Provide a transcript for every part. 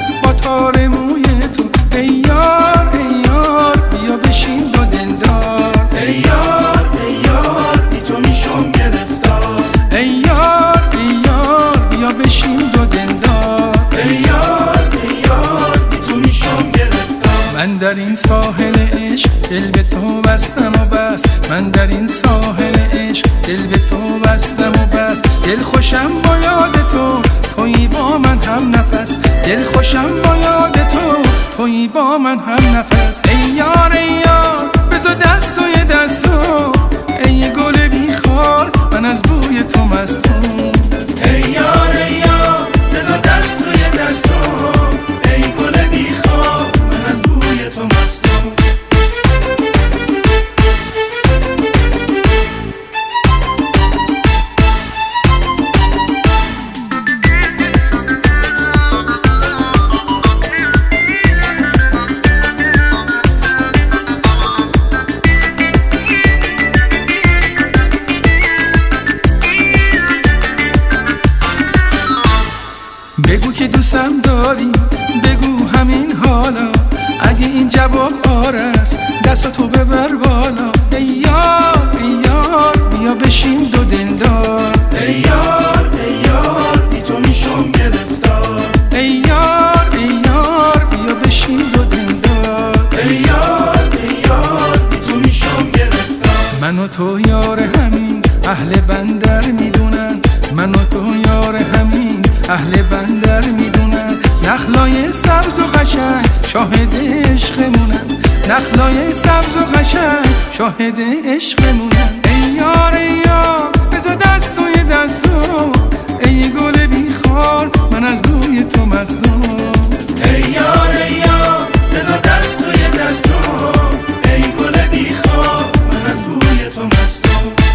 با تار موی تو. ای یار ای یار بیا بشین دو دلدار. ای یار بی تو میشم گرفتار. ای یار بیا بشین دو دلدار. ای یار بی تو میشم گرفتار. من در این ساحل عشق دل به تو بستم و بس. من در این ساحل عشق دل به تو بستم و بس. دل خوشم با یاد تو، تویی با من هم نفس. دل خوشم با یاد تو، تویی با من هم نفس. ای یار بذار دست توی دست تو. ای گل بیخار من از بوی تو مستم. ای یار بذار دست توی دست تو. ای گل بیخار من از بوی تو مستم. بگو که دوستم داری، بگو همین حالا. اگه این جواب آره است دستاتو ببر بالا. ای یار بیا بشین دو دلدار. ای یار بی تو میشم گرفتار. ای یار بیا بشین دو دلدار. ای یار بی تو میشم گرفتار. من و تو یار همین اهل بندر میدونن. من و تو یار همین اهل بندر میدونن. نخلای سبز و قشنگ شاهد عشقمونن. نخلای سبز و قشنگ شاهد عشقمونن. ای یار بذار دست توی دست تو. ای گل بیخار من از بوی تو مستم. ای یار بذار دست توی دست تو. ای گل بیخار من از بوی تو مستم.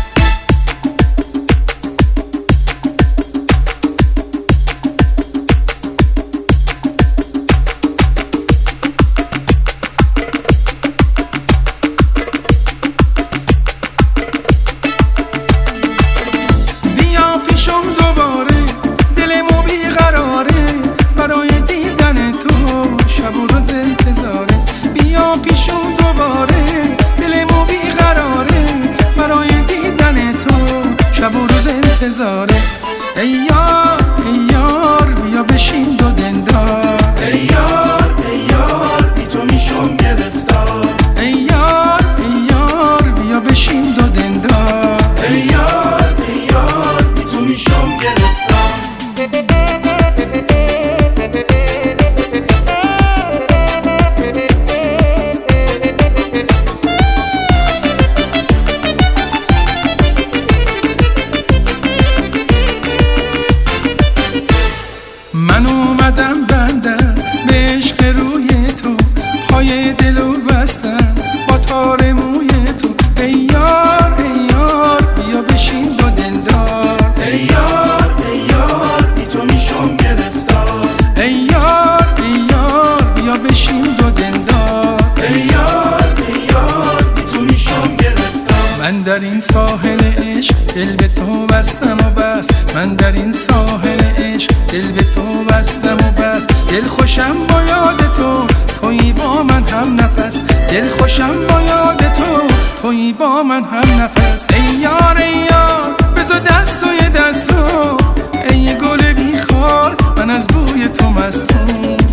ای یار بیا بشین دو دلدار. ای یار بی تو میشم گرفتار. ای یار بیا بشین دو دلدار. ای یار بی تو میشم گرفتار. من اومدم بندر به عشق روی تو. پای دلو بستم با تار موی تو. ای یار بیا بشین دو دلدار. ای یار بی تو میشم گرفتار. ای یار بیا بشین دو دلدار. ای یار بی تو میشم گرفتار. من در این ساحل عشق دل به تو بستم و بس. من در این ساحل عشق دل به تو بستم و بس. دل خوشم با یاد تو، تویی با من هم نفس. دل خوشم با یاد تو، تویی با من هم نفس. ای یار بذار دست توی دست تو. ای گل بیخار من از بوی تو مستم.